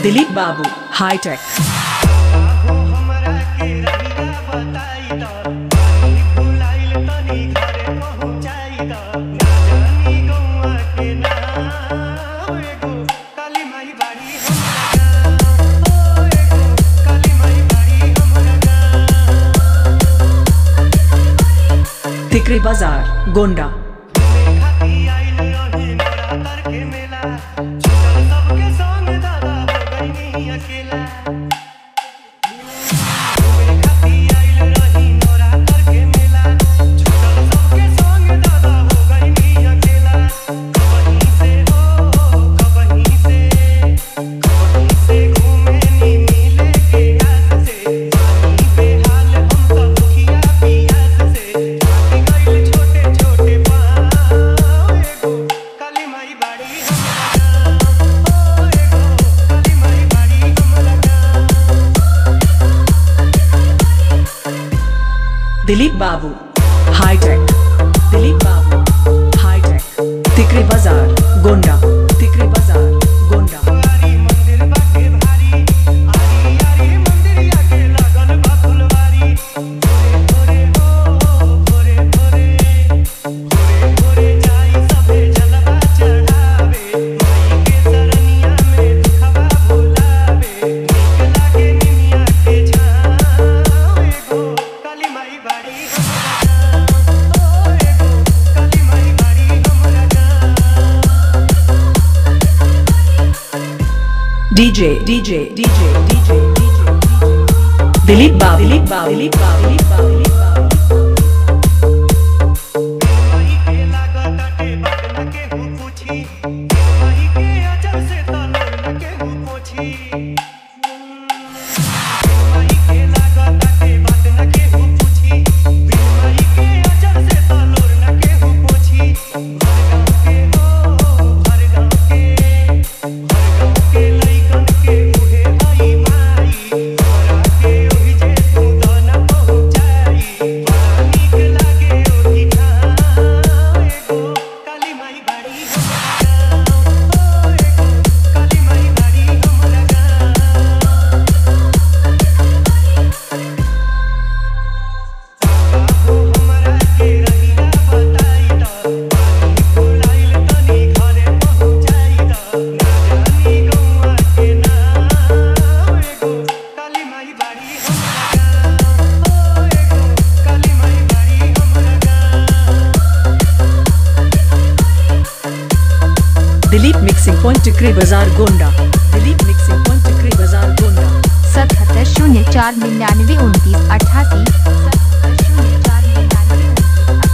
दिलीप बाबू हाईटेक। तिकरी बाजार गोंडा। दिलीप बाबू हाईटेक। दिलीप बाबू हाईटेक। तिकरी बाजार गोंडा। तिकरी बाजार Gonda. DJ DJ DJ DJ Dilip Babu Dilip Babu Dilip Babu Dilip Babu Dilip Dilip mixing point टिकरी बाजार गोंडा। दिलीप मिक्सिंग पॉइंट टिकरी बाजार गोंडा। 77 04 99 29 88।